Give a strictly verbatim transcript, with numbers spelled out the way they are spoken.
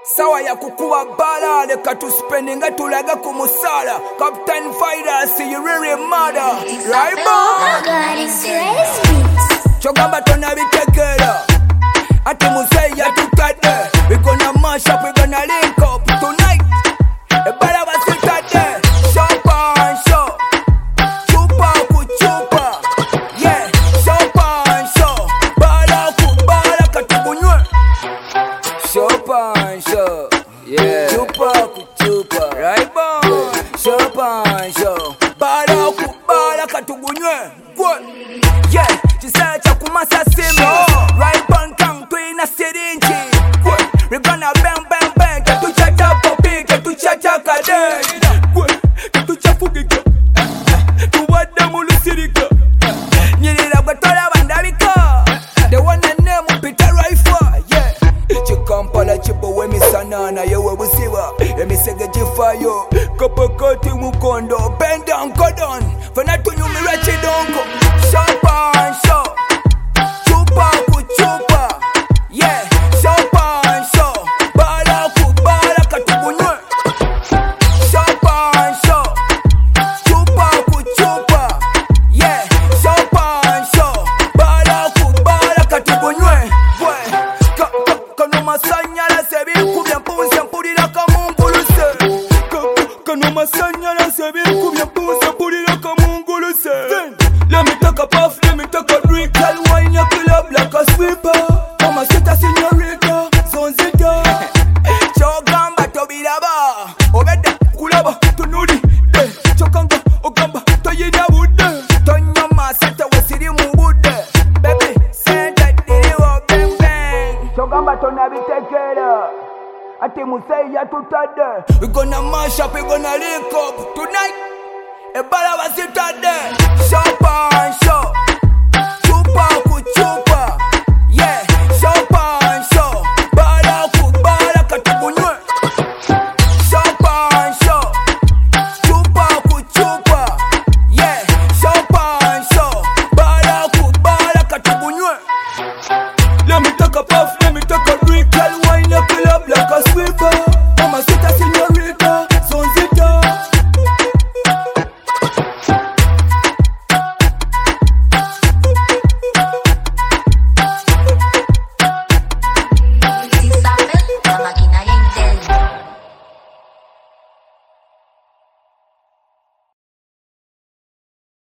Sawa ya kukuwa bala, leka tuspendinga tulaga kumusala. Captain Fighter, see you really mother. Right, boy? Chogamba tona bitekela. Ati museya tutade. We gonna mash up, we gonna link up tonight. Ebala basitade. Shopa and show. Chupa kuchupa. Yeah, shopa and show. Bala kubala katubunywe. Shopa and show. Yeah, chupa kuchupa. Right, boy? Shopa and show. Bala kubala katubunywe. Good. Yeah, chisacha kumasa simi. Right, bang kang twina sirinchi. Good. We gonna bang bang bang. Ketu chacha popi, ketu chacha kade. Good. Ketu chafugika. Tuwada mulusirika. Nyirira batola bandabika. The one and name upita rifle. Yeah. Chikampala chibowe misanana yewe busiwa. Emisege jifayo. Kapakati mukondo. Bend down, go down. Fana tunyumira chidongo. Shopa and show. Chupa kuchupa. Yeah. Shopa and show. Bala kubala katubunywe. Shopa and show. Chupa kuchupa. Yeah. Shopa and show. Bala kubala katubunywe. Ka ka kanuma sanyala sebi kubya mpunzi mpulira kamunguluse. Ka kanuma sanyala sebi kubya mpunzi mpulira kamunguluse. Let me take a puff, let me take a drink. Tell wine your club like a sweeper. Mama sita señorita, zonzita. Chogamba tobiraba, obeda kulaba tunuli. Chokanga ogamba toyida bude. Tonyama sata wasiri mubude. Baby, send that diriwo bang bang. Chogamba tonabitekela. Ati museya tutade. We gonna mash up, we gonna link up tonight. Ebala basitade. Shopa and show. Chupa kuchupa.